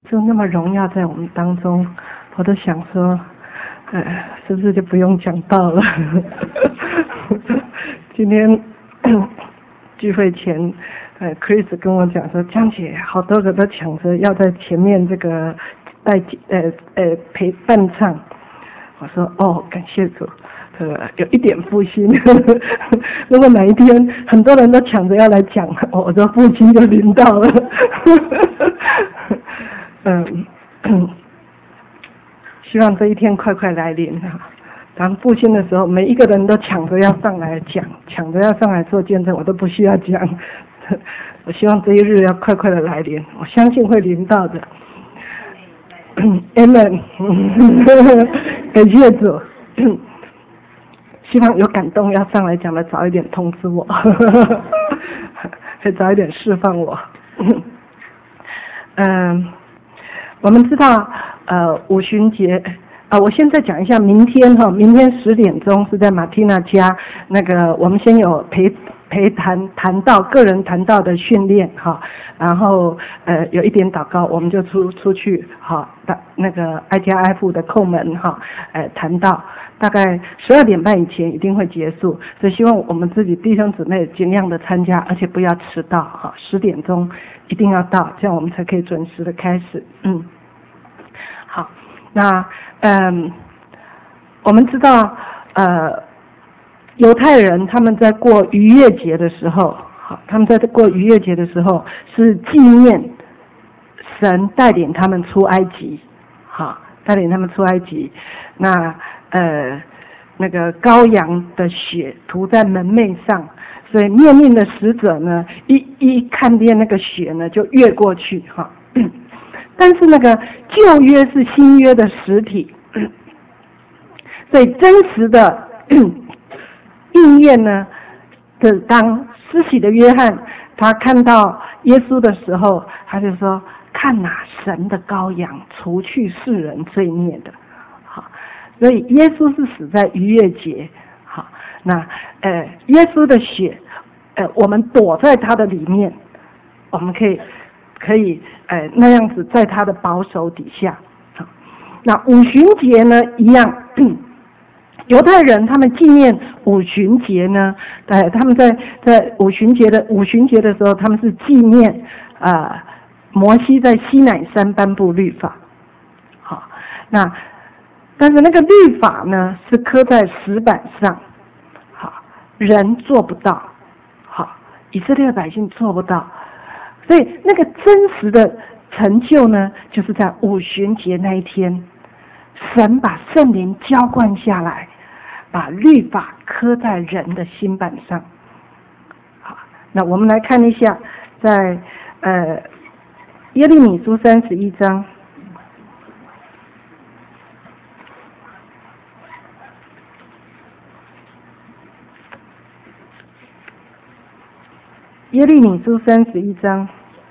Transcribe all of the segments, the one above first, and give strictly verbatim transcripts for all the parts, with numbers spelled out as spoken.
就那么荣耀在我们当中，我都想说，哎，是不是就不用讲道了？今天聚会前，呃 ，Chris 跟我讲说，江姐好多个都抢着要在前面这个带呃呃陪伴唱，我说哦，感谢主。呃，有一点复兴。如果哪一天很多人都抢着要来讲，我的复兴就临到了。嗯，希望这一天快快来临哈。当复兴的时候，每一个人都抢着要上来讲，抢着要上来做见证，我都不需要讲。我希望这一日要快快的来临，我相信会临到的。Amen。感谢主。希望有感动要上来讲的早一点通知我，可以早一点释放我。嗯，我们知道，呃，五旬节，啊、呃，我现在讲一下明天哈，明天十点钟是在马蒂娜家，那个我们先有陪陪谈谈到个人谈到的训练哈，然后呃有一点祷告，我们就出出去哈，那个挨家挨户的叩门哈，呃谈到。大概十二点半以前一定会结束，所以希望我们自己弟兄姊妹尽量的参加，而且不要迟到哈，十点钟一定要到，这样我们才可以准时的开始。嗯，好，那嗯，我们知道呃，犹太人他们在过逾越节的时候，好，他们在过逾越节的时候是纪念神带领他们出埃及，好，带领他们出埃及，那。呃，那个羔羊的血涂在门楣上，所以灭命的使者呢，一一看见那个血呢，就越过去哈。但是那个旧约是新约的实体，所以真实的应验呢，是当施洗的约翰他看到耶稣的时候，他就说：“看哪，神的羔羊，除去世人罪孽的。”所以耶稣是死在逾越节，好，那呃耶稣的血，呃我们躲在他的里面，我们可以可以呃那样子在他的保守底下，好，那五旬节呢一样，犹太人他们纪念五旬节呢，呃他们在在五旬节的五旬节的时候，他们是纪念啊、呃、摩西在西乃山颁布律法，好，那。但是那个律法呢，是刻在石板上，好，人做不到，好，以色列百姓做不到，所以那个真实的成就呢，就是在五旬节那一天，神把圣灵浇灌下来，把律法刻在人的心板上。好，那我们来看一下，在呃耶利米书三十一章。耶利米书三十一章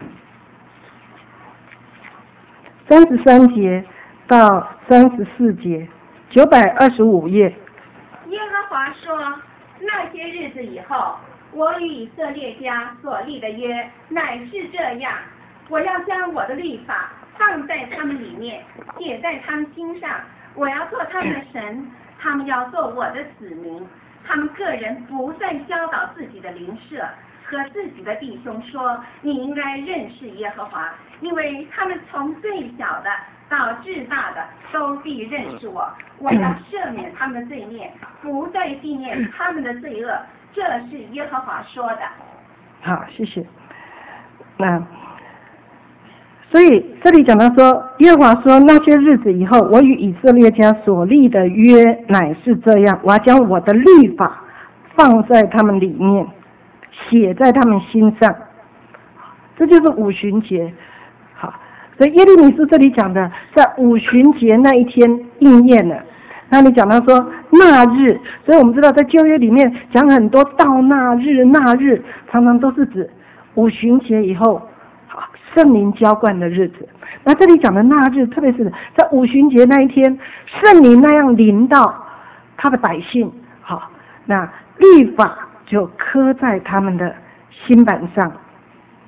三十三节到三十四节，九百二十五页。 耶和华说：那些日子以后，我与以色列家所立的约乃是这样，我要将我的律法放在他们里面，写在他们心上，我要做他们的神，他们要做我的子民，他们个人不再教导自己的邻舍和自己的弟兄说，你应该认识耶和华，因为他们从最小的到至大的都必认识我。我要赦免他们的罪孽，不再纪念他们的罪恶。这是耶和华说的。 好，谢谢。那所以这里讲到说，耶和华说，那些日子以后，我与以色列家所立的约乃是这样，我要将我的律法放在他们里面，写在他们心上，这就是五旬节。好，所以耶利米书这里讲的，在五旬节那一天应验了。那你讲到说那日，所以我们知道在旧约里面讲很多到那日那日，常常都是指五旬节以后圣灵浇灌的日子。那这里讲的那日，特别是在五旬节那一天，圣灵那样临到他的百姓，好，那律法就刻在他们的心板上，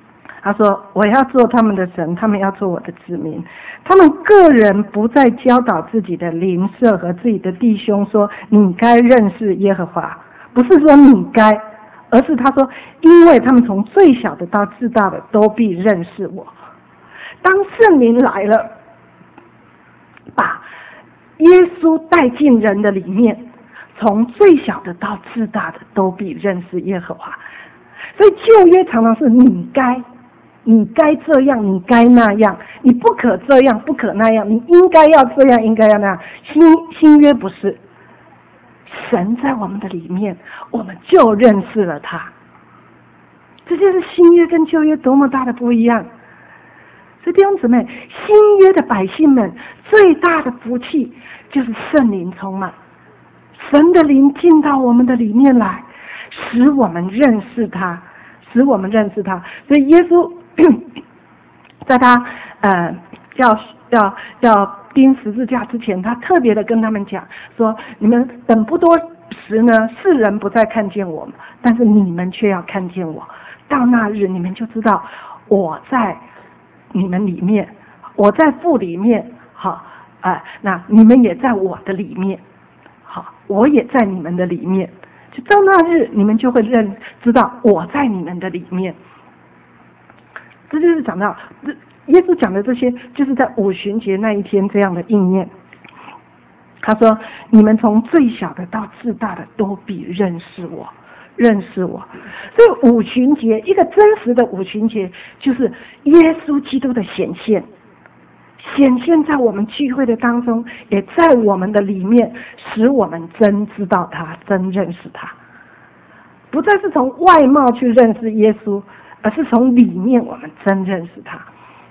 他说我要做他们的神，他们要做我的子民。他们个人不再教导自己的邻舍和自己的弟兄说你该认识耶和华，不是说你该，而是他说因为他们从最小的到至大的都必认识我。当圣灵来了，把耶稣带进人的里面，从最小的到至大的都必认识耶和华。所以旧约常常是你该你该这样，你该那样，你不可这样，不可那样，你应该要这样，应该要那样。新新约不是，神在我们的里面，我们就认识了他。这就是新约跟旧约多么大的不一样。所以弟兄姊妹，新约的百姓们最大的福气就是圣灵充满，神的灵进到我们的里面来，使我们认识他，使我们认识他。所以耶稣在他呃要要要钉十字架之前，他特别的跟他们讲说：你们等不多时呢，世人不再看见我，但是你们却要看见我。到那日，你们就知道我在你们里面，我在父里面，好，呃，那你们也在我的里面，好，我也在你们的里面。就到那日，你们就会认知道我在你们的里面。这就是讲到耶稣讲的这些，就是在五旬节那一天这样的应验。他说：你们从最小的到至大的都必认识我，认识我。所以五旬节，一个真实的五旬节，就是耶稣基督的显现，显现在我们聚会的当中，也在我们的里面，使我们真知道他，真认识他。不再是从外貌去认识耶稣，而是从里面我们真认识他。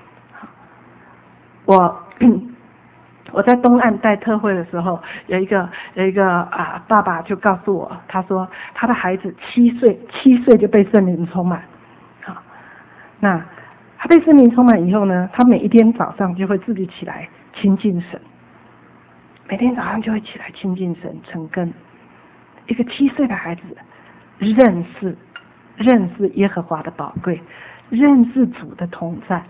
我我在东岸带特会的时候，有一个有一个啊爸爸就告诉我，他说他的孩子七岁七岁就被圣灵充满。好，那他被圣灵充满以后呢，他每一天早上就会自己起来亲近神，每天早上就会起来亲近神成根。一个七岁的孩子认识认识耶和华的宝贵，认识主的同在。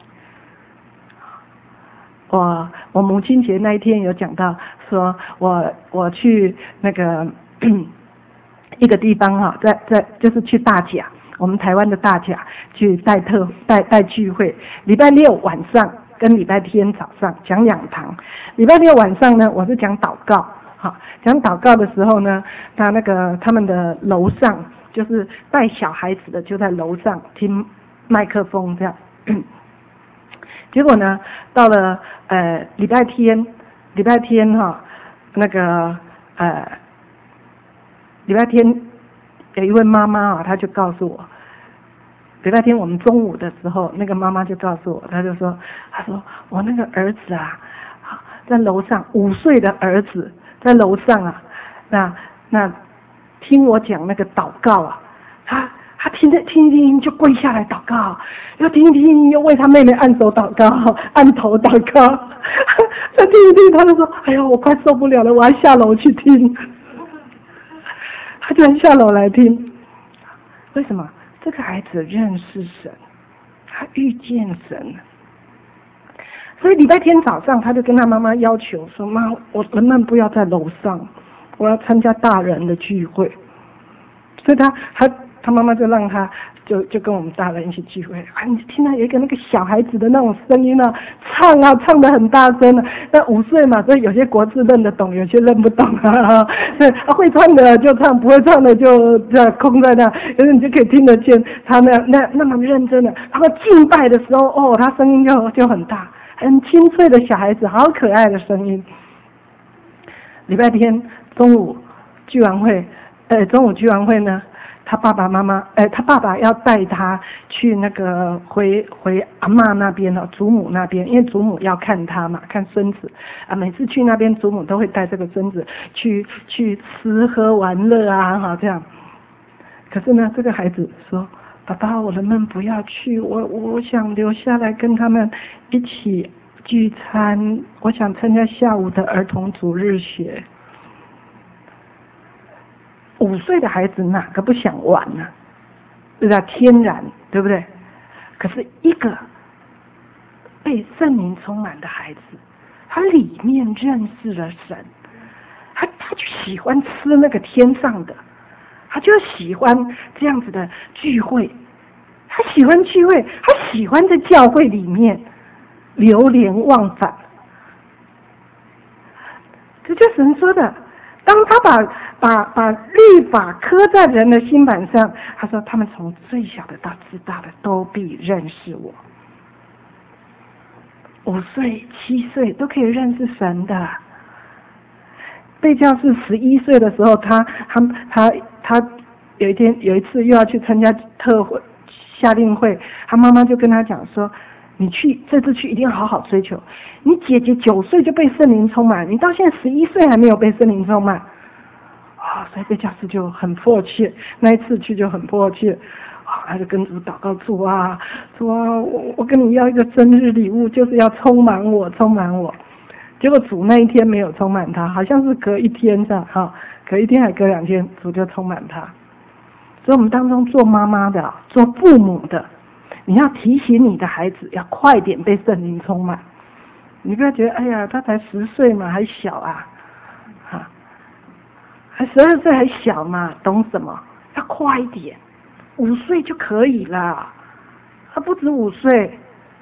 我我母亲节那一天有讲到，说我我去那个一个地方哈，在在就是去大甲，我们台湾的大甲去带特带带聚会，礼拜六晚上跟礼拜天早上讲两堂。礼拜六晚上呢，我是讲祷告，好，讲祷告的时候呢，他那个他们的楼上就是带小孩子的就在楼上听麦克风这样。结果呢，到了呃礼拜天，礼拜天哈，那个呃礼拜天有一位妈妈啊，她就告诉我，礼拜天我们中午的时候，那个妈妈就告诉我，她就说，她说我那个儿子啊，在楼上五岁的儿子在楼上啊，那那听我讲那个祷告啊，他。他听着听一听就跪下来祷告，又听一听又为他妹妹按手祷告，按头祷告，再听一听他就说：“哎呀，我快受不了了，我要下楼去听。”他就下楼来听。为什么？这个孩子认识神，他遇见神。所以礼拜天早上，他就跟他妈妈要求说：“妈，我能不能不要在楼上？我要参加大人的聚会。”所以他他。他妈妈就让他就就跟我们大人一起聚会啊，你听到有一个那个小孩子的那种声音啊，唱啊唱得很大声啊，那五岁嘛，所以有些国字认得懂，有些认不懂啊。对，会唱的就唱，不会唱的就这空在那，可是你就可以听得见他那那那么认真的。他们敬拜的时候，哦，他声音就就很大，很清脆的小孩子，好可爱的声音。礼拜天中午聚完会，呃，中午聚完会呢。他爸爸妈妈，哎，他爸爸要带他去那个回回阿嬷那边了，祖母那边，因为祖母要看他嘛，看孙子啊。每次去那边，祖母都会带这个孙子去去吃喝玩乐啊，哈，这样。可是呢，这个孩子说：“爸爸，我能不能不要去？我我想留下来跟他们一起聚餐，我想参加下午的儿童主日学。”五岁的孩子哪个不想玩呢？对吧？天然，对不对？ 可是一个被圣灵充满的孩子，他里面认识了神，他他就喜欢吃那个天上的，他就喜欢这样子的聚会，他喜欢聚会，他喜欢在教会里面流连忘返。这就是神说的，当他把把把律法刻在人的心板上，他说他们从最小的到最大的都必认识我。五岁、七岁都可以认识神的。贝教士十一岁的时候，他他他他有一天有一次又要去参加特会夏令会，他妈妈就跟他讲说，你去这次去一定要好好追求。你姐姐九岁就被圣灵充满，你到现在十一岁还没有被圣灵充满啊！所以贝教士就很迫切，那一次去就很迫切。他就跟主祷告，主啊，主啊，我我跟你要一个生日礼物，就是要充满我，充满我。结果主那一天没有充满他，好像是隔一天这样哈，隔一天还隔两天，主就充满他。所以我们当中做妈妈的、做父母的，你要提醒你的孩子要快点被圣灵充满。你不要觉得，哎呀，他才十岁嘛，还小啊，哈，还十二岁还小嘛，懂什么？要快一点。五岁就可以了，他不止五岁。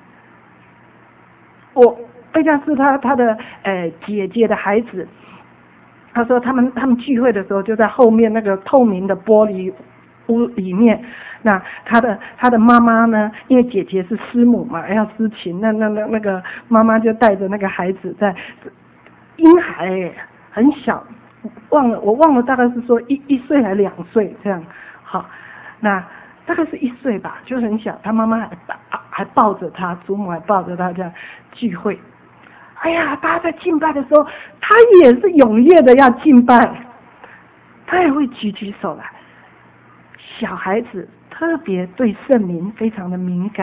我贝教士他他的呃姐姐的孩子，他说他们他们聚会的时候就在后面那个透明的玻璃屋里面。那他的他的妈妈呢，因为姐姐是师母嘛，要司琴，那那那那个妈妈就带着那个孩子在婴孩很小，忘了我忘了大概是说一一岁还两岁这样，好。那大概是一岁吧，就很小，他妈妈还还抱着他，祖母还抱着他这样聚会。哎呀，大家在敬拜的时候，他也是踊跃的要敬拜，他也会举起手来。小孩子特别对圣灵非常的敏感，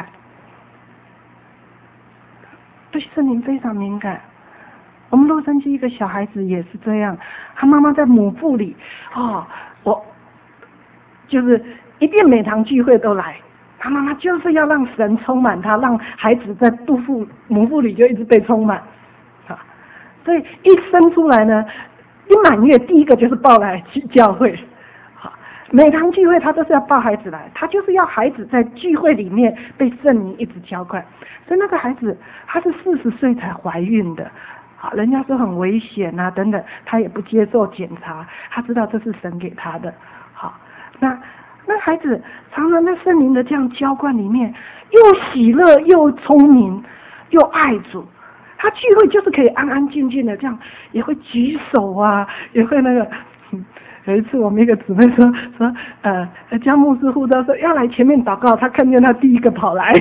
对圣灵非常敏感。我们洛杉矶一个小孩子也是这样，他妈妈在母腹里，哦，我就是一遍每堂聚会都来，他妈妈就是要让神充满他，让孩子在肚腹母腹里就一直被充满啊。所以一生出来呢，一满月第一个就是抱来去教会。好，每堂聚会他都是要抱孩子来，他就是要孩子在聚会里面被圣灵一直浇灌。所以那个孩子他是四十岁才怀孕的。好，人家说很危险啊等等，他也不接受检查，他知道这是神给他的。好，那那孩子常常在圣灵的这样浇灌里面，又喜乐又聪明又爱主。他聚会就是可以安安静静的这样，也会举手啊，也会那个。嗯、有一次我们一个姊妹说说，呃，江牧师呼召说要来前面祷告，他看见他第一个跑来，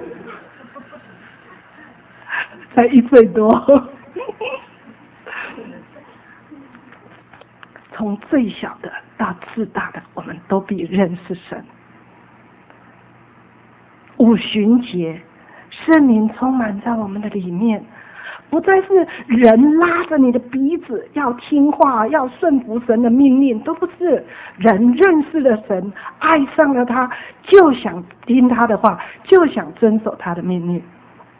才一岁多。从最小的到最大的，我们都必认识神。五旬节，圣灵充满在我们的里面，不再是人拉着你的鼻子要听话，要顺服神的命令，都不是。人认识了神，爱上了他，就想听他的话，就想遵守他的命令。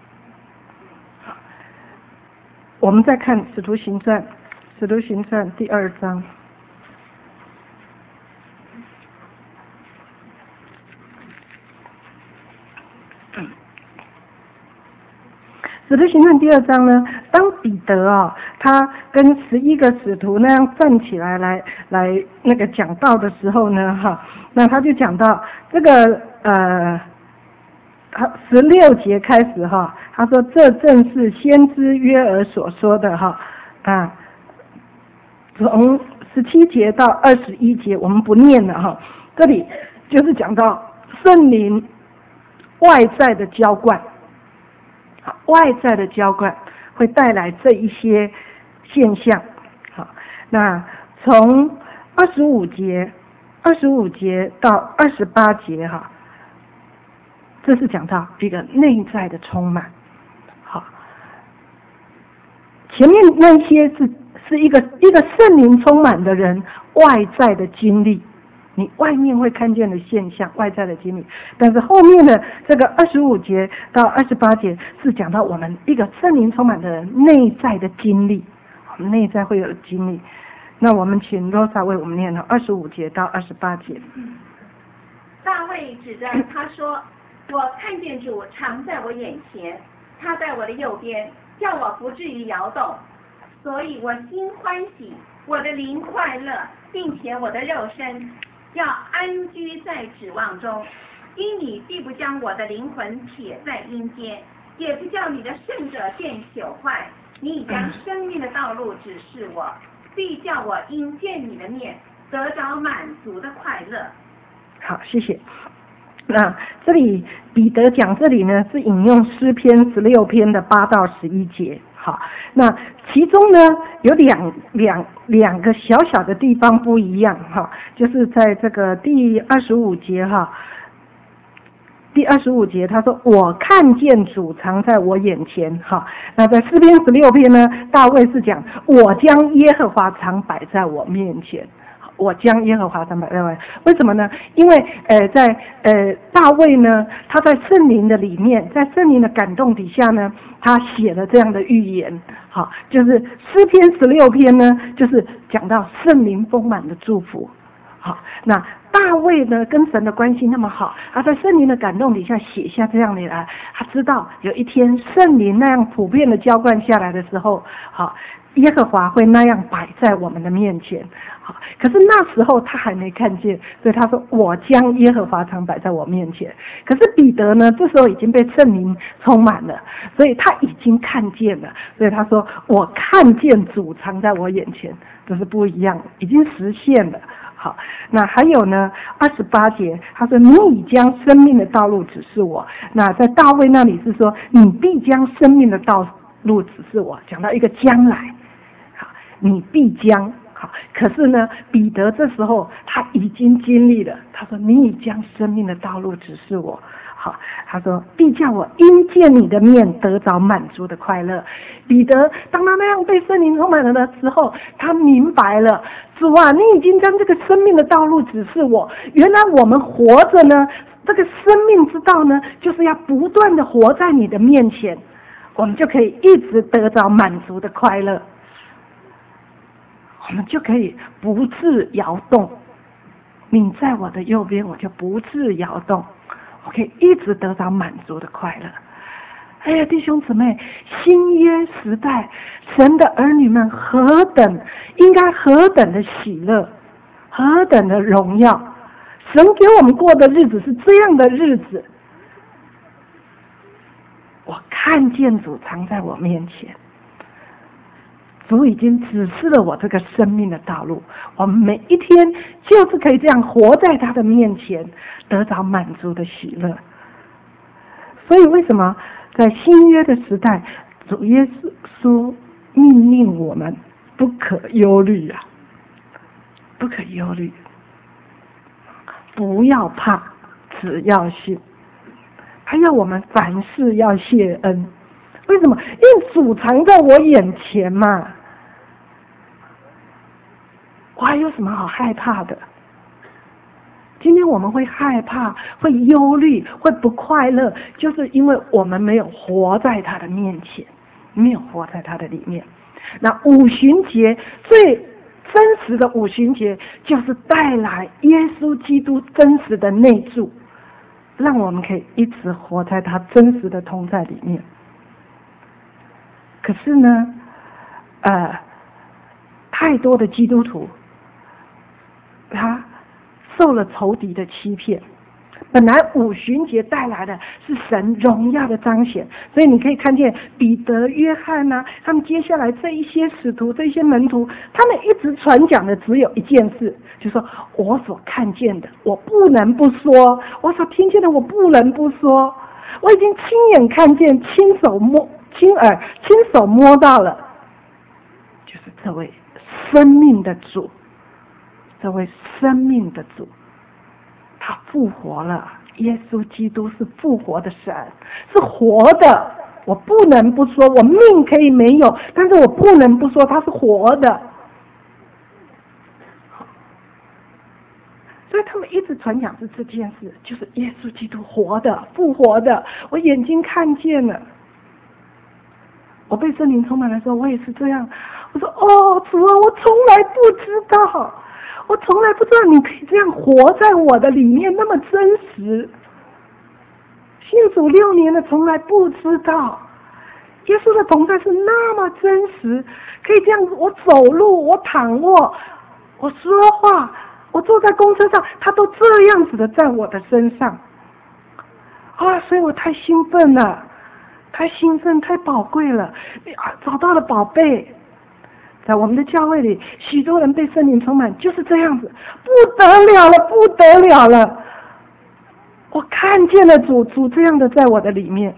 我们再看《使徒行传》，《使徒行传》第二章。使徒行传第二章呢，当彼得啊、哦，他跟十一个使徒那样站起来来来那个讲道的时候呢，哈，那他就讲到这个呃，十六节开始哈，他说这正是先知约珥所说的哈啊，从十七节到二十一节我们不念了哈，这里就是讲到圣灵外在的浇灌。外在的浇灌会带来这一些现象。好，那从二十五节、二十五节到二十八节哈，这是讲到这个内在的充满。好，前面那些是是一个一个圣灵充满的人外在的经历。 你外面会看见的现象，外在的经历，但是后面的这个二十五节到二十八节是讲到我们一个圣灵充满的内在的经历，我们内在会有经历。那我们请 Rosa 为我们念了二十五节到二十八节。 大卫指着他说：“我看见主常在我眼前，他在我的右边，叫我不至于摇动。所以我心欢喜，我的灵快乐，并且我的肉身要安居在指望中。因你必不将我的灵魂撇在阴间，也不叫你的圣者变朽坏。你已将生命的道路指示我，必叫我因见你的面得着满足的快乐。” 好，谢谢。那这里彼得讲这里呢，是引用诗篇十六篇的八到十一节。好，那其中呢有两两两个小小的地方不一样哈，就是在这个第二十五节哈，第二十五节他说：“我看见主常在我眼前。”哈，那在诗篇十六篇呢，大卫是讲：“我将耶和华常摆在我面前。”我将耶和华常摆在我，为什么呢？因为呃，在呃大卫呢，他在圣灵的里面，在圣灵的感动底下呢，他写了这样的预言。好，就是诗篇十六篇呢，就是讲到圣灵丰满的祝福。好，那大卫呢跟神的关系那么好，他在圣灵的感动底下写下这样的来，他知道有一天圣灵那样普遍的浇灌下来的时候，好，耶和华会那样摆在我们的面前。好，可是那时候他还没看见，所以他说：“我将耶和华常摆在我面前。”可是彼得呢，这时候已经被圣灵充满了，所以他已经看见了，所以他说：“我看见主常在我眼前。”这是不一样的，已经实现了。好，那还有呢，二十八节他说：“你已将生命的道路指示我。”那在大卫那里是说：“你必将生命的道路指示我。”讲到一个将来，好，你必将。好，可是呢，彼得这时候他已经经历了，他说：“你已将生命的道路指示我。”好，他说：“必叫我因见你的面得着满足的快乐。”彼得当他那样被圣灵充满了的时候，他明白了，主啊，你已经将这个生命的道路指示我。原来我们活着呢，这个生命之道呢，就是要不断的活在你的面前，我们就可以一直得着满足的快乐。我们就可以不致摇动，你在我的右边，我就不致摇动，我可以一直得到满足的快乐。哎呀，弟兄姊妹，新约时代，神的儿女们何等应该何等的喜乐，何等的荣耀！神给我们过的日子是这样的日子，我看见主常在我面前。主已经指示了我这个生命的道路，我们每一天就是可以这样活在他的面前，得着满足的喜乐。所以为什么在新约的时代，主耶稣命令我们不可忧虑啊，不可忧虑，不要怕，只要信。还要我们凡事要谢恩，为什么？因为主常在我眼前嘛。我还有什么好害怕的？今天我们会害怕，会忧虑，会不快乐，就是因为我们没有活在他的面前，没有活在他的里面。那五旬节最真实的五旬节，就是带来耶稣基督真实的内住，让我们可以一直活在他真实的同在里面。可是呢，呃，太多的基督徒，他受了仇敌的欺骗。本来五旬节带来的是神荣耀的彰显，所以你可以看见彼得、约翰啊，他们接下来这一些使徒、这一些门徒，他们一直传讲的只有一件事，就是说我所看见的，我不能不说；我所听见的，我不能不说。我已经亲眼看见、亲手摸、亲耳、亲手摸到了，就是这位生命的主，这位生命的主。他复活了，耶稣基督是复活的神，是活的。我不能不说，我命可以没有，但是我不能不说他是活的。 所以他们一直传讲是这件事，就是耶稣基督活的、复活的，我眼睛看见了。我被圣灵充满的时候，我也是这样。我说：“哦，主啊，我从来不知道，我从来不知道你可以这样活在我的里面，那么真实。信主六年了，从来不知道耶稣的同在是那么真实，可以这样子。我走路，我躺卧，我说话，我坐在公车上，他都这样子的在我的身上啊！所以我太兴奋了。”太兴奋，太宝贵了！找到了宝贝，在我们的教会里，许多人被圣灵充满，就是这样子，不得了了，不得了了！我看见了主，主这样的在我的里面。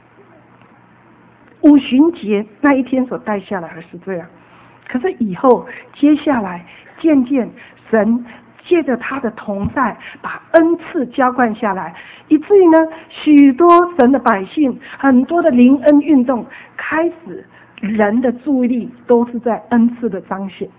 五旬节那一天所带下来的是这样，可是以后接下来渐渐神借着他的同在，把恩赐浇灌下来，以至于呢，许多神的百姓，很多的灵恩运动开始，人的注意力都是在恩赐的彰显。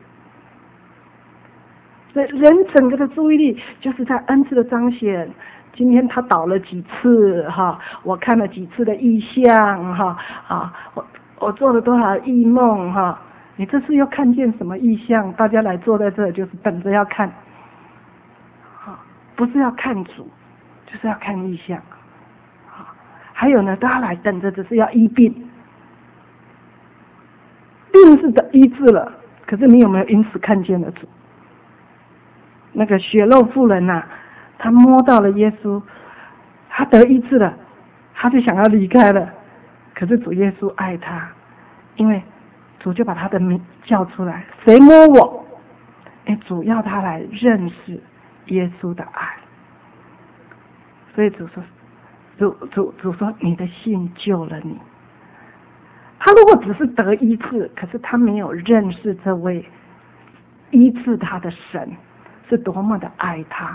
所以人整个的注意力就是在恩赐的彰显。今天他祷了几次哈，我看了几次的异象哈啊，我我做了多少异梦哈。你这次又看见什么异象？大家来坐在这，就是等着要看。不是要看主，就是要看异象。还有呢，大家来等着，只是要医病，病是的医治了，可是你有没有因此看见了主？那个血肉妇人呐、啊，他摸到了耶稣，他得医治了，他就想要离开了，可是主耶稣爱他，因为主就把他的名叫出来，谁摸我？哎，主要他来认识耶稣的爱，所以主说，主主主说，你的信救了你。他如果只是得医治，可是他没有认识这位医治他的神是多么的爱他，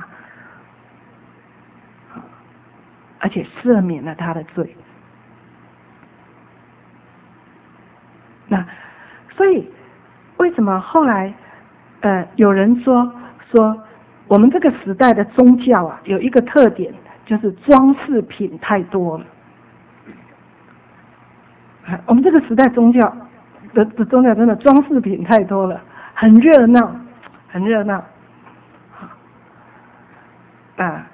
而且赦免了他的罪。那所以为什么后来呃有人说说我们这个时代的宗教啊，有一个特点，就是装饰品太多了。我们这个时代宗教的的宗教真的装饰品太多了，很热闹，很热闹。啊，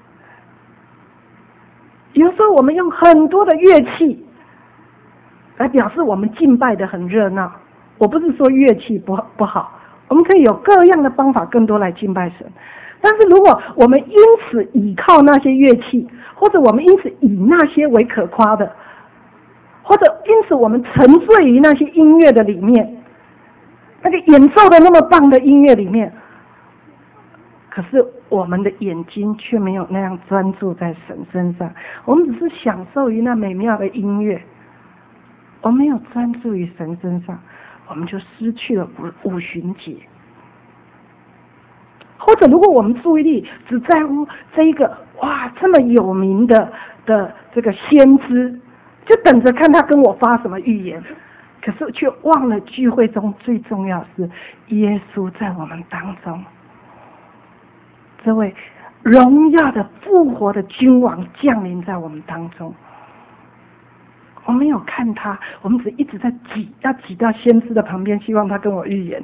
有时候我们用很多的乐器来表示我们敬拜的很热闹。我不是说乐器不不好，我们可以有各样的方法更多来敬拜神。但是如果我们因此倚靠那些乐器，或者我们因此以那些为可夸的，或者因此我们沉醉于那些音乐的里面，那个演奏的那么棒的音乐里面，可是我们的眼睛却没有那样专注在神身上，我们只是享受于那美妙的音乐，我们没有专注于神身上，我们就失去了五五旬节。或者如果我们注意力只在乎这一个哇这么有名的的这个先知，就等着看他跟我发什么预言，可是却忘了聚会中最重要的是耶稣在我们当中，这位荣耀的复活的君王降临在我们当中。我没有看他，我们只一直在挤，要挤到先知的旁边，希望他跟我预言。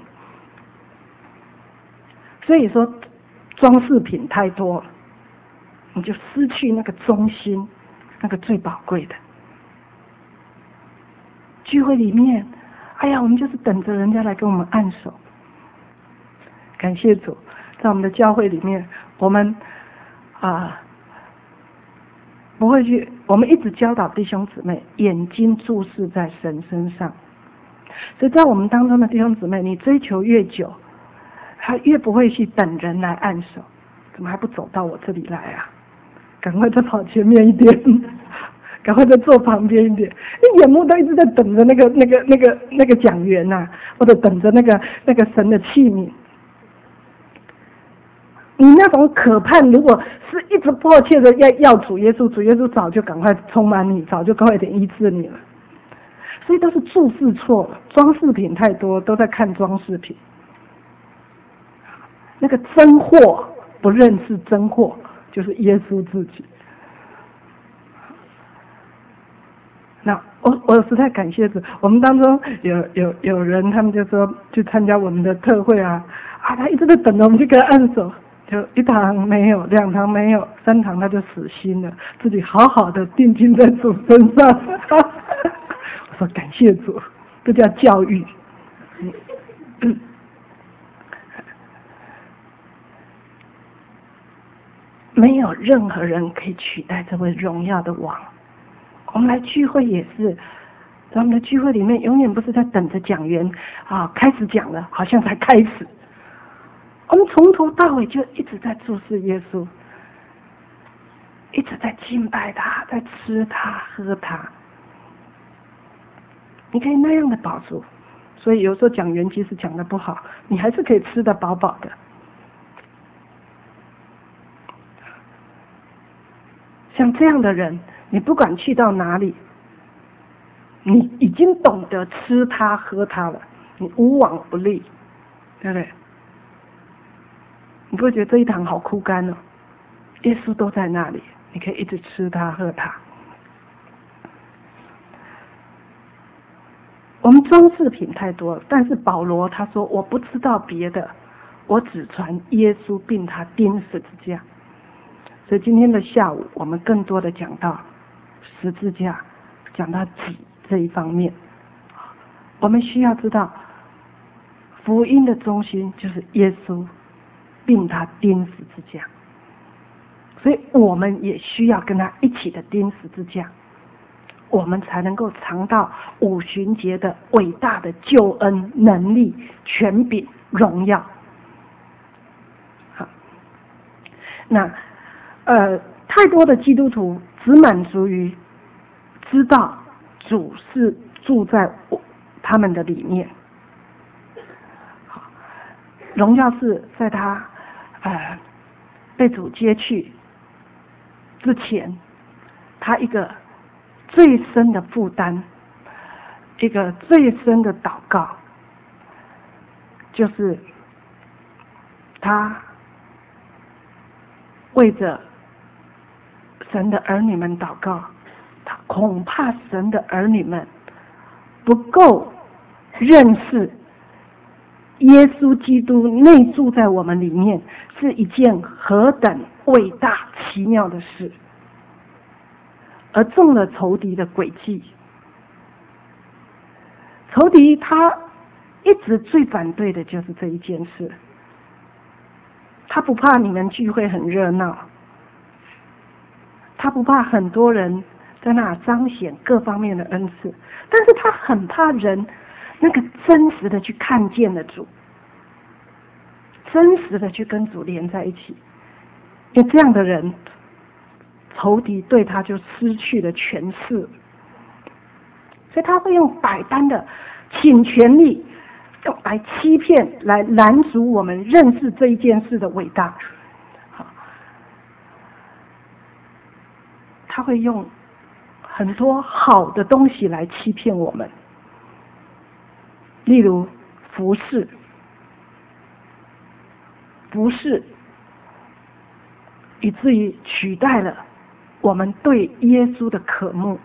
所以说装饰品太多了，你就失去那个中心，那个最宝贵的。聚会里面，哎呀，我们就是等着人家来跟我们按手。感谢主，在我们的教会里面，我们啊不会去，我们一直教导弟兄姊妹眼睛注视在神身上。所以在我们当中的弟兄姊妹，你追求越久，他越不会去等人来按手。怎么还不走到我这里来啊？赶快再跑前面一点，赶快再坐旁边一点。你眼目都一直在等着那个那个那个那个讲员呐、啊，或者等着那个那个神的器皿。你那种渴盼，如果是一直迫切的要要主耶稣，主耶稣早就赶快充满你，早就快点医治你了。所以都是注视错了，装饰品太多，都在看装饰品。那个真货不认识真货，就是耶稣自己。那我我实在感谢主，我们当中有有有人，他们就说去参加我们的特会啊，啊，他一直在等着我们去给他按手，就一堂没有，两堂没有，三堂他就死心了，自己好好的定睛在主身上。我说感谢主，这叫教育。嗯没有任何人可以取代这位荣耀的王。我们来聚会也是，在我们的聚会里面，永远不是在等着讲员啊开始讲了，好像才开始。我们从头到尾就一直在注视耶稣，一直在敬拜他，在吃他喝他。你可以那样的饱足，所以有时候讲员即使讲得不好，你还是可以吃得饱饱的。像这样的人，你不管去到哪里，你已经懂得吃它喝它了，你无往不利，对不对？你不会觉得这一堂好枯干哦？耶稣都在那里，你可以一直吃它喝它。我们装饰品太多了，但是保罗他说我不知道别的，我只传耶稣并他钉十字架。所以今天的下午，我们更多的讲到十字架，讲到己这一方面。我们需要知道，福音的中心就是耶稣，并他钉十字架。所以我们也需要跟他一起的钉十字架，我们才能够尝到五旬节的伟大的救恩、能力、权柄、荣耀。好，那。呃，太多的基督徒只满足于知道主是住在他们的里面。好，荣耀是在他呃被主接去之前，他一个最深的负担，一个最深的祷告，就是他为着神的儿女们祷告，他恐怕神的儿女们不够认识耶稣基督内住在我们里面是一件何等伟大奇妙的事，而中了仇敌的诡计。仇敌他一直最反对的就是这一件事，他不怕你们聚会很热闹，他不怕很多人在那彰显各方面的恩赐，但是他很怕人那个真实的去看见了主，真实的去跟主连在一起。因为这样的人，仇敌对他就失去了权势，所以他会用百般的请权力用来欺骗，来拦阻我们认识这一件事的伟大。他会用很多好的东西来欺骗我们，例如服侍，服侍以至于取代了我们对耶稣的渴慕。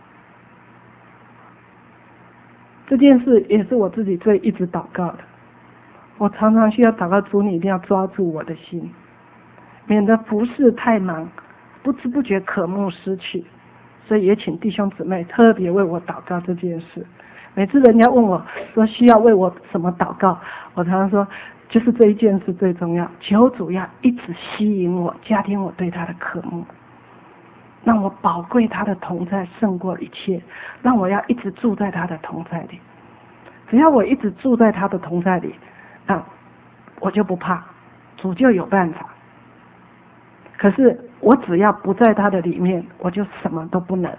这件事也是我自己最一直祷告的，我常常需要祷告主，你一定要抓住我的心，免得服侍太忙，不知不觉渴慕失去。所以也请弟兄姊妹特别为我祷告这件事。每次人家问我说需要为我什么祷告，我常常说就是这一件事最重要，求主要一直吸引我，加添我对他的渴慕，让我宝贵他的同在胜过一切，让我要一直住在他的同在里。只要我一直住在他的同在里，那我就不怕，主就有办法。可是我只要不在他的里面，我就什么都不能。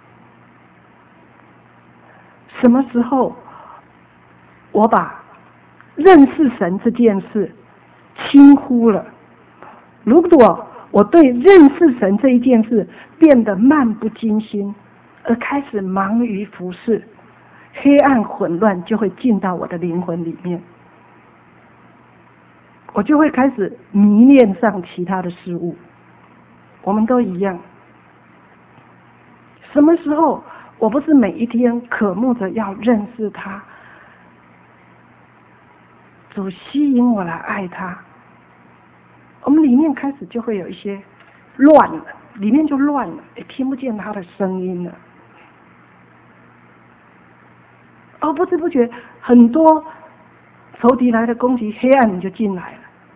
什么时候我把认识神这件事轻忽了，如果我对认识神这一件事变得漫不经心，而开始忙于服事，黑暗混乱就会进到我的灵魂里面。 我就会开始迷恋上其他的事物。我们都一样。什么时候我不是每一天渴慕着要认识他，主吸引我来爱他，我们里面开始就会有一些乱了，里面就乱了，也听不见他的声音了。哦，不知不觉很多仇敌来的攻击，黑暗你就进来了。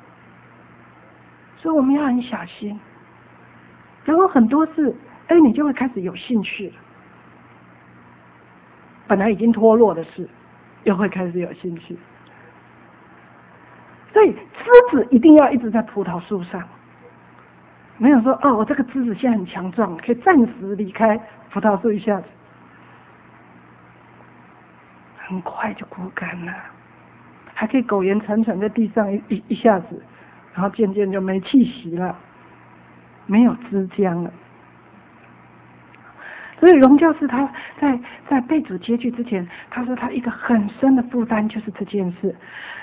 所以我们要很小心。然后很多事，哎，你就会开始有兴趣了。本来已经脱落的事，又会开始有兴趣。所以枝子一定要一直在葡萄树上，没有说哦，我这个枝子现在很强壮，可以暂时离开葡萄树一下子，很快就枯干了，还可以苟延残喘在地上一一一下子，然后渐渐就没气息了，没有枝浆了。所以荣教士他在在被主接去之前，他说他一个很深的负担就是这件事，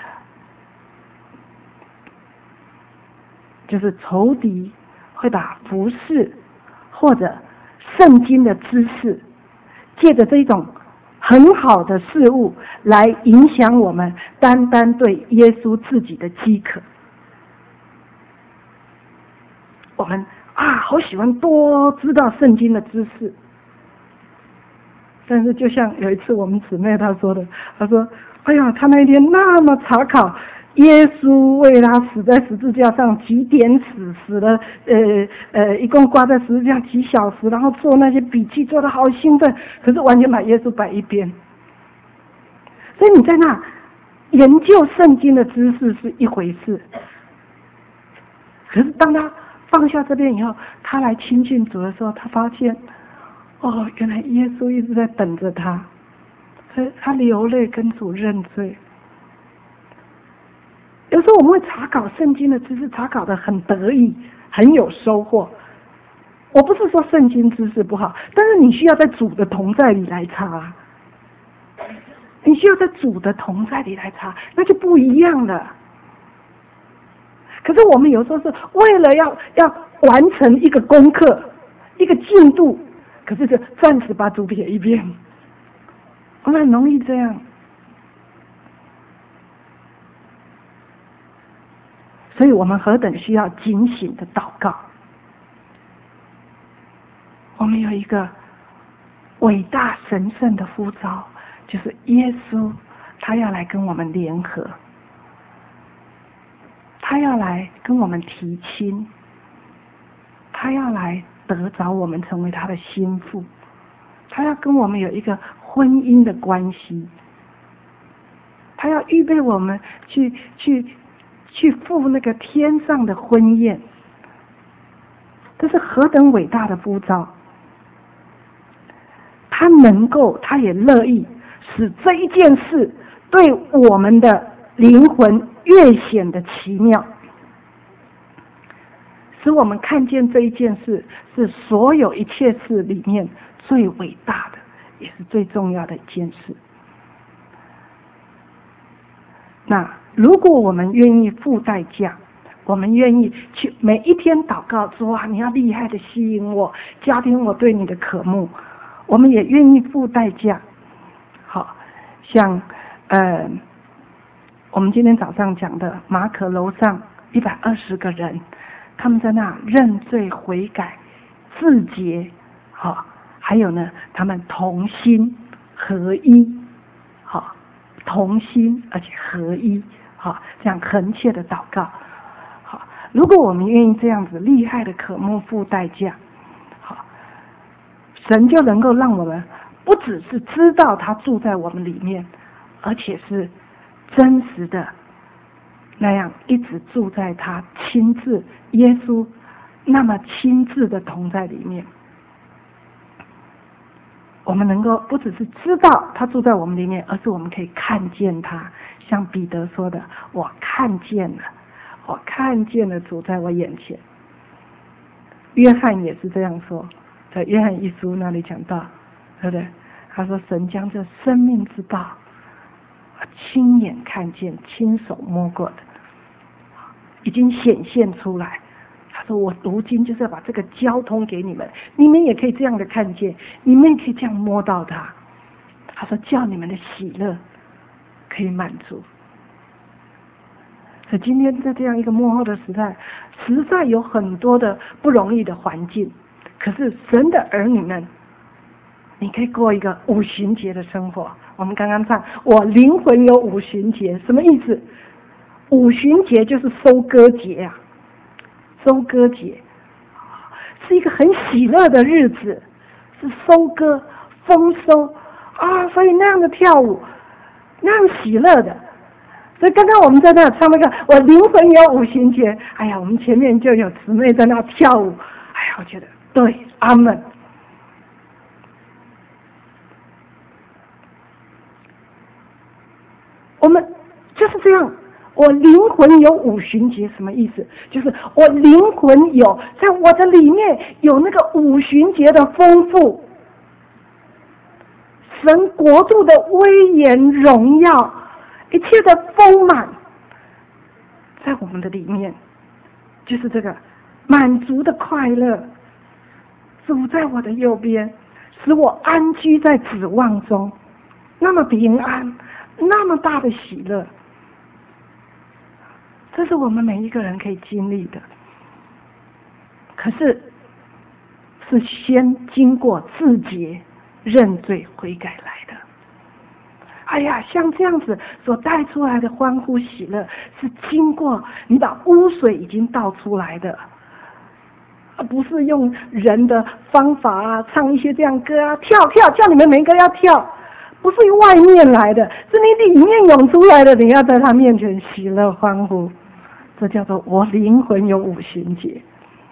就是仇敌会把服事或者圣经的知识，借着这一种很好的事物来影响我们单单对耶稣自己的饥渴。我们啊，好喜欢多知道圣经的知识。但是就像有一次我们姊妹她说的，她说哎呀，她那一天那么查考耶稣为他死在十字架上几点死，死了呃呃一共挂在十字架几小时，然后做那些笔记做得好兴奋，可是完全把耶稣摆一边。所以你在那研究圣经的知识是一回事，可是当他放下这边以后，他来亲近主的时候，他发现哦，原来耶稣一直在等着他，所以他流泪跟主认罪。有时候我们会查考圣经的知识，查考的很得意，很有收获。我不是说圣经知识不好，但是你需要在主的同在里来查，你需要在主的同在里来查，那就不一样了。可是我们有时候是为了要要完成一个功课，一个进度，可是就暂时把主撇一边，我们很容易这样。所以我们何等需要警醒的祷告。我们有一个伟大神圣的呼召，就是耶稣他要来跟我们联合，他要来跟我们提亲，他要来得着我们成为他的心腹，他要跟我们有一个婚姻的关系，他要预备我们去去去赴那个天上的婚宴。这是何等伟大的呼召！他能够，他也乐意使这一件事对我们的灵魂越显得奇妙，使我们看见这一件事是所有一切事里面最伟大的，也是最重要的一件事。那如果我们愿意付代价，我们愿意去每一天祷告说啊，你要厉害的吸引我，加添我对你的渴慕，我们也愿意付代价。好像呃我们今天早上讲的马可楼上一百二十个人，他们在那认罪悔改自洁，好，还有呢他们同心合一，好，同心而且合一，好，这样恳切的祷告。好，如果我们愿意这样子厉害的渴慕付代价，好，神就能够让我们不只是知道他住在我们里面，而且是真实的那样一直住在他亲自耶稣那么亲自的同在里面。我们能够不只是知道他住在我们里面，而是我们可以看见他，像彼得说的，我看见了，我看见了主在我眼前。约翰也是这样说，在约翰一书那里讲到，对不对？他说神将这生命之道亲眼看见，亲手摸过的。 已经显现出来。他说我如今就是要把这个交通给你们，你们也可以这样的看见，你们也可以这样摸到它。他说叫你们的喜乐可以满足。所以今天在这样一个末后的时代，实在有很多的不容易的环境，可是神的儿女们，你可以过一个五旬节的生活。我们刚刚唱我灵魂有五旬节，什么意思？五旬节就是收割节啊，收割节是一个很喜乐的日子，是收割丰收啊，所以那样的跳舞，那样喜乐的。所以刚刚我们在那唱那个我灵魂有五旬节，哎呀，我们前面就有姊妹在那跳舞，哎呀，我觉得对，阿们。我们就是这样，我灵魂有五旬节，什么意思？就是我灵魂有在我的里面有那个五旬节的丰富，神国度的威严荣耀，一切的丰满，在我们的里面，就是这个满足的快乐。主在我的右边，使我安居在指望中，那么平安，那么大的喜乐，这是我们每一个人可以经历的。可是是先经过自洁、认罪、悔改来的。哎呀，像这样子所带出来的欢呼喜乐，是经过你把污水已经倒出来的，而不是用人的方法啊，唱一些这样歌啊，跳跳，叫你们每个要跳。不是外面来的，是你里面涌出来的，你要在他面前喜乐欢呼，这叫做我灵魂有五旬节。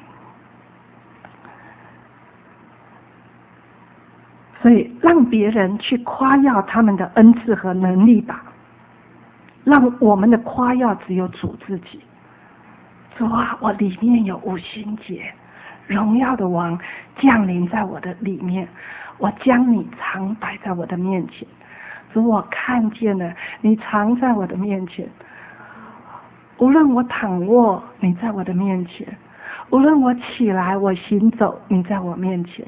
所以让别人去夸耀他们的恩赐和能力吧，让我们的夸耀只有主自己。主啊，我里面有五旬节，荣耀的王降临在我的里面，我将你常摆在我的面前。主，我看见了你常在我的面前，无论我躺卧，你在我的面前；无论我起来，我行走，你在我面前；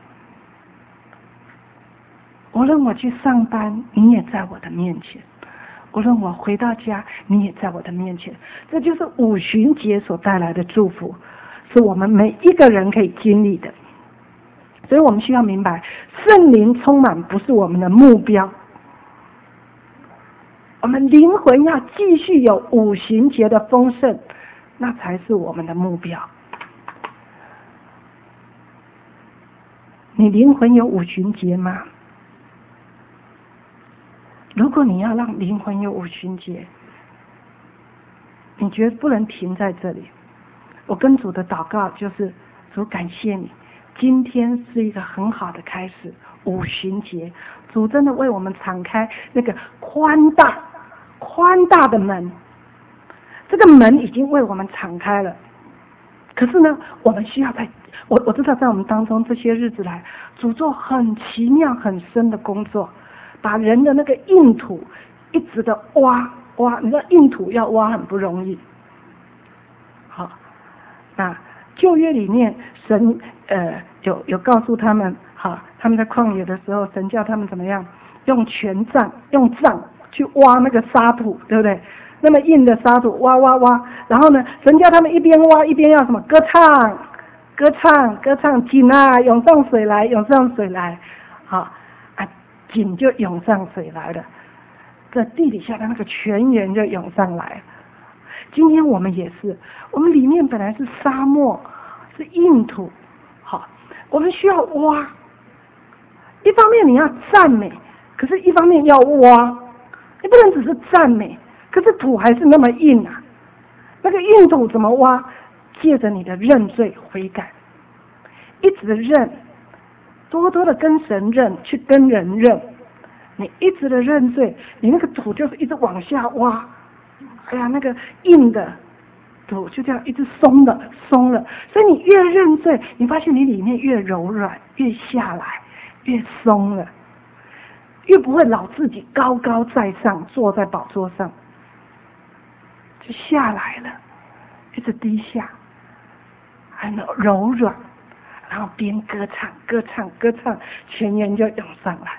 无论我去上班，你也在我的面前；无论我回到家，你也在我的面前。这就是五旬节所带来的祝福，是我们每一个人可以经历的。所以我们需要明白，圣灵充满不是我们的目标，我们灵魂要继续有五旬节的丰盛，那才是我们的目标。你灵魂有五旬节吗？如果你要让灵魂有五旬节，你绝不能停在这里。我跟主的祷告就是，主感谢你，今天是一个很好的开始，五旬节，主真的为我们敞开那个宽大宽大的门，这个门已经为我们敞开了。可是呢，我们需要在我我知道在我们当中这些日子来，主做很奇妙很深的工作，把人的那个硬土一直的挖挖，你知道硬土要挖很不容易。好，那旧约里面神呃有有告诉他们，好，他们在旷野的时候，神叫他们怎么样，用权杖用杖去挖那个沙土，对不对？那么硬的沙土挖挖挖，然后呢，神叫他们一边挖一边要什么？歌唱歌唱歌唱，井啊涌上水来，涌上水来，好啊，井就涌上水来了，这地底下的那个泉源就涌上来。今天我们也是，我们里面本来是沙漠，是硬土，好，我们需要挖。一方面你要赞美，可是一方面要挖，你不能只是赞美，可是土还是那么硬啊。那个硬土怎么挖？借着你的认罪悔改，一直认，多多的跟神认，去跟人认。你一直的认罪，你那个土就是一直往下挖。哎呀，那个硬的土就这样一直松的松了，所以你越认罪，你发现你里面越柔软，越下来，越松了，越不会老自己高高在上，坐在宝座上，就下来了， 一直低下，很柔软，然后边歌唱歌唱歌唱，泉源就涌上来。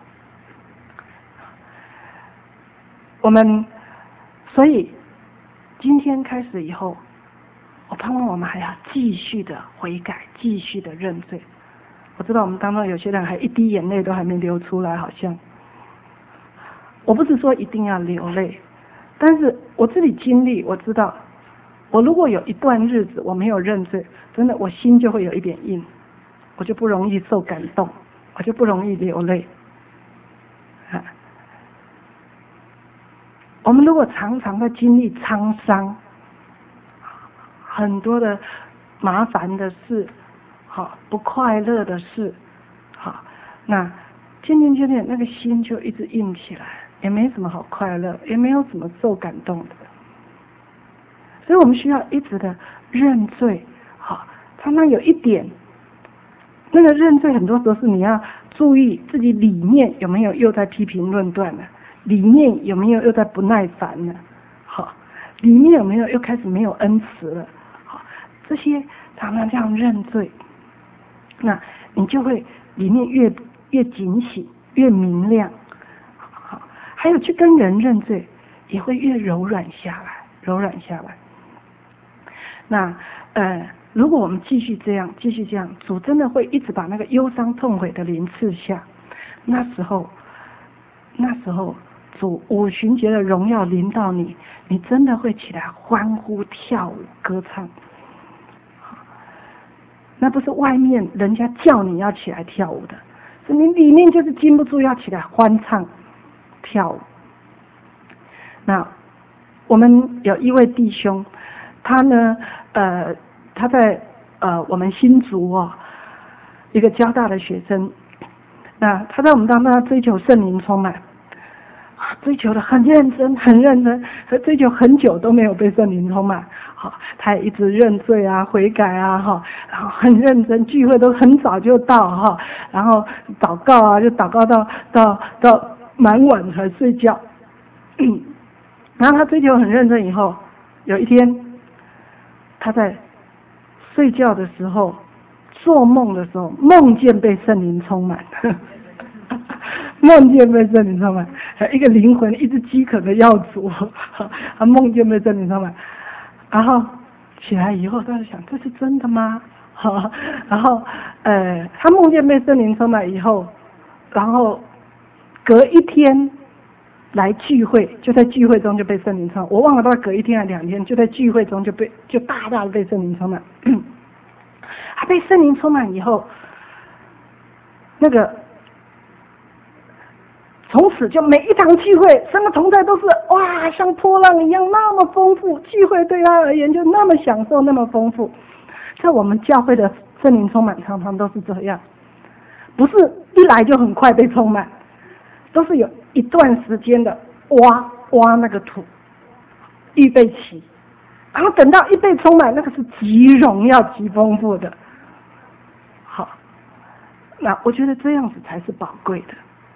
我们所以今天开始以后，我盼望我们还要继续的悔改，继续的认罪。我知道我们当中有些人还一滴眼泪都还没流出来，好像。我不是说一定要流泪，但是我自己经历，我知道，我如果有一段日子我没有认罪，真的我心就会有一点硬，我就不容易受感动，我就不容易流泪。啊，我们如果常常在经历沧桑，很多的麻烦的事，好不快乐的事，好，那渐渐渐渐那个心就一直硬起来，也没什么好快乐，也没有什么受感动的。所以我们需要一直的认罪，好，常常有一点，那个认罪很多时候是你要注意自己里面有没有又在批评论断了，里面有没有又在不耐烦了，好，里面有没有又开始没有恩慈了，好，这些常常这样认罪，那你就会里面越越警醒，越明亮，好，还有去跟人认罪，也会越柔软下来，柔软下来。那呃，如果我们继续这样，继续这样，主真的会一直把那个忧伤痛悔的灵赐下。那时候，那时候主五旬节的荣耀临到你，你真的会起来欢呼跳舞歌唱。那不是外面人家叫你要起来跳舞的，是你里面就是禁不住要起来欢唱跳舞。那我们有一位弟兄，他呢，呃，他在呃我们新竹哦，一个交大的学生，那他在我们当中追求圣灵充满，追求的很认真，很认真，追求很久都没有被圣灵充满。好，他也一直认罪啊、悔改啊，哈，然后很认真，聚会都很早就到哈，然后祷告啊，就祷告到到到蛮晚才睡觉。然后他追求很认真以后，有一天他在睡觉的时候，做梦的时候，梦见被圣灵充满。梦见被圣灵充满，一个灵魂一直饥渴的要主，他梦见被圣灵充满，然后起来以后他就想，这是真的吗？然后呃，他梦见被圣灵充满以后，然后隔一天来聚会，就在聚会中就被圣灵充满，我忘了他隔一天还两天，就在聚会中就被就大大的被圣灵充满。他被圣灵充满以后，那个从此就每一场聚会，神的同在都是哇，像波浪一样那么丰富。聚会对他而言就那么享受，那么丰富。在我们教会的圣灵充满常常都是这样，不是一来就很快被充满，都是有一段时间的挖挖那个土，预备期，然后等到一被充满，那个是极荣耀、极丰富的。好，那我觉得这样子才是宝贵的。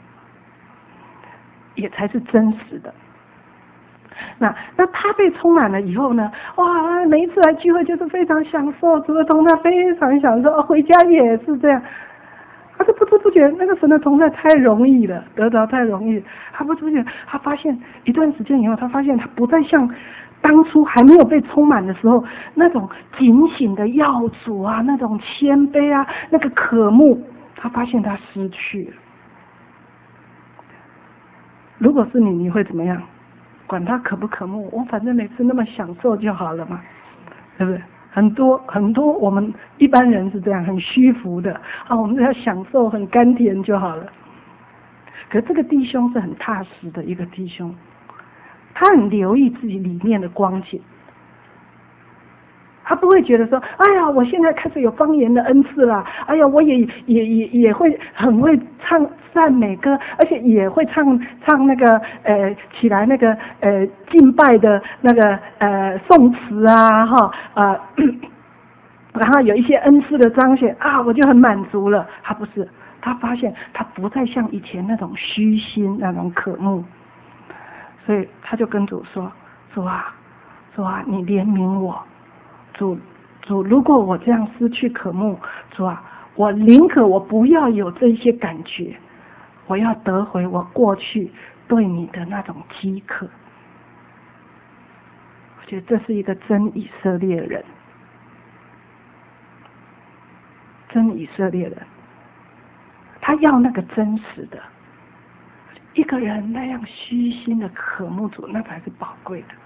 也才是真实的。那那他被充满了以后呢？哇，每一次来聚会就是非常享受，主的同在非常享受，回家也是这样。他就不知不觉，那个神的同在太容易了，得到太容易。他不知不觉，他发现一段时间以后，他发现他不再像当初还没有被充满的时候那种警醒的要主啊，那种谦卑啊，那个渴慕，他发现他失去了。如果是你，你会怎么样？管他可不可慕，我反正每次那么享受就好了嘛，对不对？很多很多我们一般人是这样，很虚浮的啊，我们只要享受很甘甜就好了。可这个弟兄是很踏实的一个弟兄，他很留意自己里面的光景，他不会觉得说，哎呀，我现在开始有方言的恩赐了，哎呀，我也也也也会很会唱赞美歌，而且也会唱唱那个呃起来那个呃敬拜的那个呃颂词啊哈呃，然后有一些恩赐的彰显啊，我就很满足了。他不是，他发现他不再像以前那种虚心那种渴慕，所以他就跟主说，主啊，主啊，你怜悯我。 主主，如果我这样失去渴慕，主啊，我宁可我不要有这些感觉，我要得回我过去对你的那种饥渴。我觉得这是一个真以色列人，真以色列人，他要那个真实的。一个人那样虚心的渴慕主，那才是宝贵的。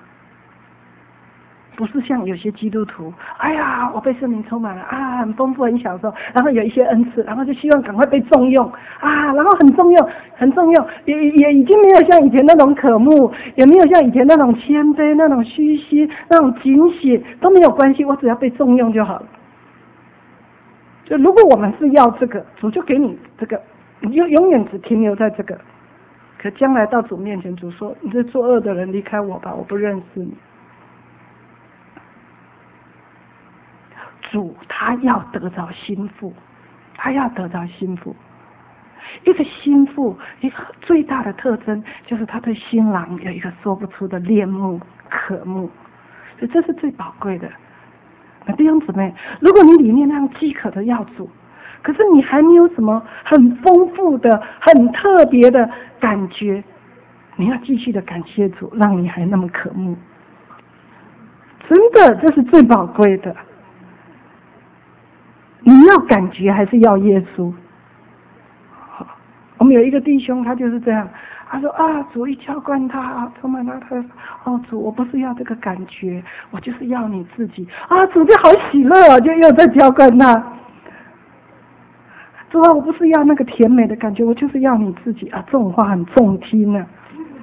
不是像有些基督徒，哎呀，我被圣灵充满了啊，很丰富很享受，然后有一些恩赐，然后就希望赶快被重用啊，然后很重用很重用，也也已经没有像以前那种渴慕，也没有像以前那种谦卑、那种虚心、那种警醒，都没有关系，我只要被重用就好了。就如果我们是要这个，主就给你这个，你就永远只停留在这个。可将来到主面前，主说：“你这作恶的人，离开我吧，我不认识你。”主他要得着心腹，他要得着心腹。一个心腹，一个最大的特征就是他对新郎有一个说不出的恋慕、渴慕，所以这是最宝贵的。那弟兄姊妹，如果你里面那样饥渴的要主，可是你还没有什么很丰富的、很特别的感觉，你要继续的感谢主，让你还那么渴慕。真的，这是最宝贵的。你要感觉还是要耶稣？我们有一个弟兄，他就是这样，他说啊，主一浇灌他，充满他，他哦，主，我不是要这个感觉，我就是要你自己啊，主就好喜乐啊，就又在浇灌他。主啊，我不是要那个甜美的感觉，我就是要你自己啊，这种话很中听啊。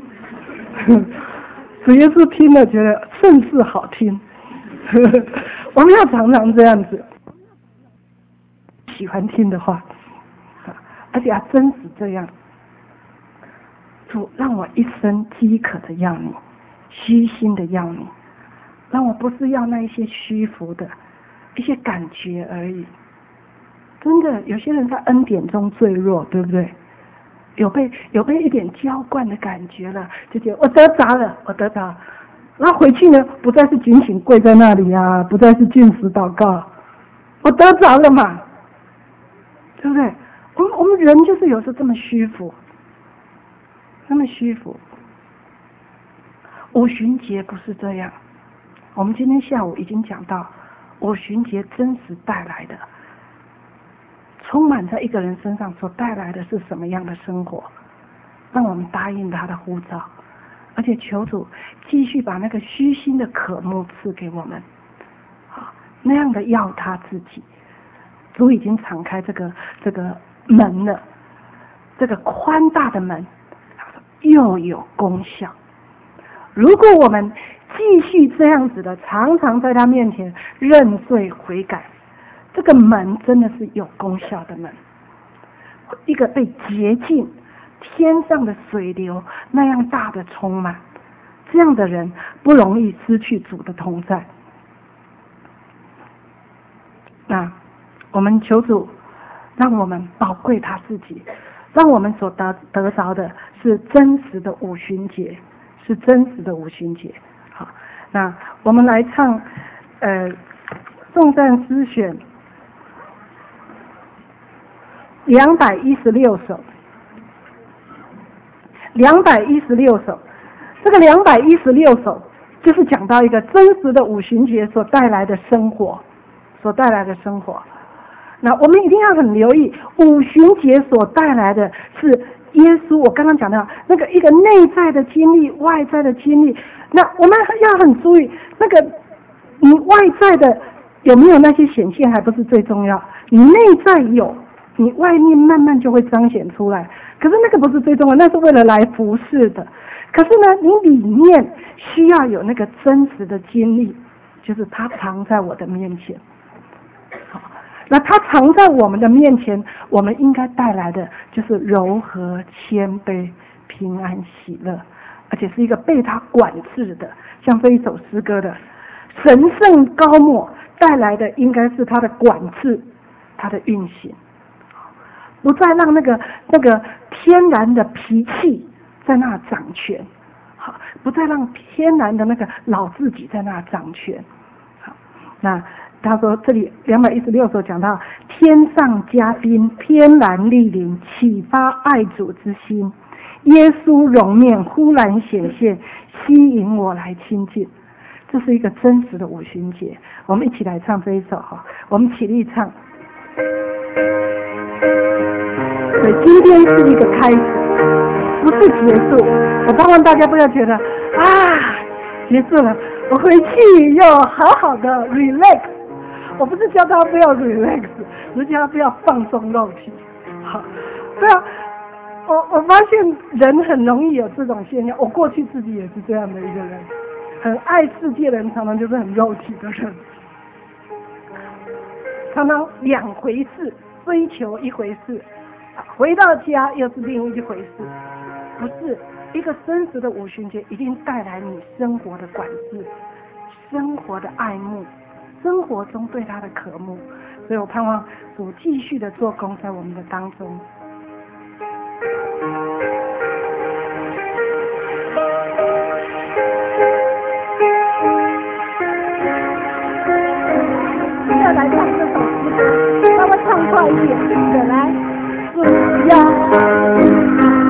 主耶稣听了觉得甚是好听。我们要常常这样子。喜欢听的话，而且要真实这样。主让我一生饥渴的要你，虚心的要你，让我不是要那一些虚浮的一些感觉而已。真的，有些人在恩典中坠落，对不对？有被有被一点浇灌的感觉了，就觉得我得着了，我得着了。然后回去呢，不再是警醒跪在那里啊，不再是禁食祷告，我得着了嘛。对不对？我们我们人就是有时候这么虚浮，那么虚浮。五旬节不是这样，我们今天下午已经讲到，五旬节真实带来的，充满在一个人身上所带来的是什么样的生活？让我们答应他的呼召，而且求主继续把那个虚心的渴慕赐给我们，好，那样的要他自己。主已经敞开这个这个门了，这个宽大的门又有功效。如果我们继续这样子的，常常在他面前认罪悔改，这个门真的是有功效的门，一个被洁净、天上的水流那样大的充满，这样的人不容易失去主的同在。那我们求主让我们宝贵他自己，让我们所得得着的是真实的五旬节，是真实的五旬节。好，那我们来唱呃颂赞诗选两百一十六首，两百一十六首，这个两百一十六首就是讲到一个真实的五旬节所带来的生活，所带来的生活。那我们一定要很留意，五旬节所带来的是耶稣，我刚刚讲到那个一个内在的经历，外在的经历。那我们要很注意，那个你外在的有没有那些显现还不是最重要，你内在有，你外面慢慢就会彰显出来。可是那个不是最重要，那是为了来服侍的。可是呢，你里面需要有那个真实的经历，就是他藏在我的面前。好，那他藏在我们的面前，我们应该带来的就是柔和、谦卑、平安、喜乐，而且是一个被他管制的，像这一首诗歌的神圣高莫带来的，应该是他的管制，他的运行，不再让那个那个天然的脾气在那掌权，好，不再让天然的那个老自己在那掌权。好， 那他说这里两百一十六首讲到天上嘉宾天然莅临，启发爱主之心，耶稣容面忽然显现，吸引我来亲近。这是一个真实的五旬节，我们一起来唱这一首哈，我们起立唱。对，今天是一个开始，不是结束。我盼望大家不要觉得啊结束了，我回去要好好的 relax。我不是叫他不要 relax， 是叫他不要放松肉体。好，对啊，我我发现人很容易有这种现象，我过去自己也是这样的一个人，很爱世界的人常常就是很肉体的人，常常两回事，追求一回事，回到家又是另一回事。不是一个真实的五旬节一定带来你生活的管制，生活的爱慕，生活中对他的渴慕。所以我盼望主继续的做工在我们的当中。再来唱这首诗歌，稍微唱快一点，对，来，主呀。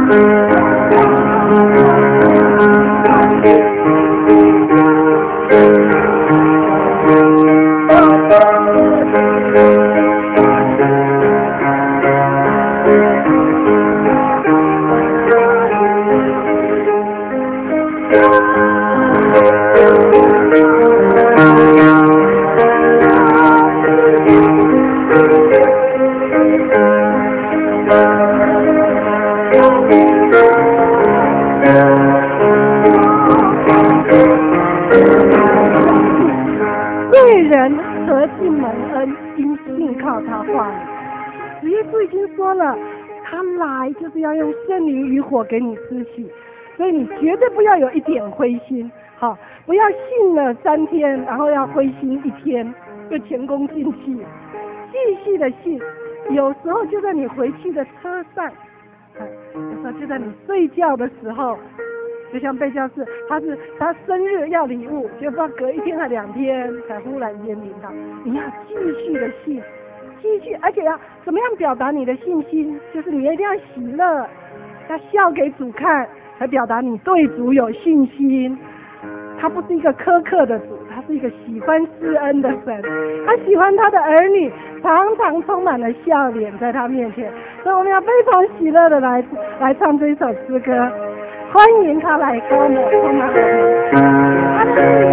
罪人何进蒙恩，因信靠他话语。主耶稣已经说了，他来就是要用圣灵与火给你施洗，所以你绝对不要有一点灰心，好，不要信了三天，然后要灰心一天，就前功尽弃。继续的信，有时候就在你回去的车上，有时候就在你睡觉的时候。就像贝教士，他是他生日要礼物，就不知道隔一天还两天才忽然间领到。你要继续的信，继续，而且要怎么样表达你的信心？就是你一定要喜乐，要笑给主看，才表达你对主有信心。他不是一个苛刻的主，他是一个喜欢施恩的神，他喜欢他的儿女常常充满了笑脸在他面前，所以我们要非常喜乐的来来唱这一首诗歌。欢迎他来高我，充满我们。哈利路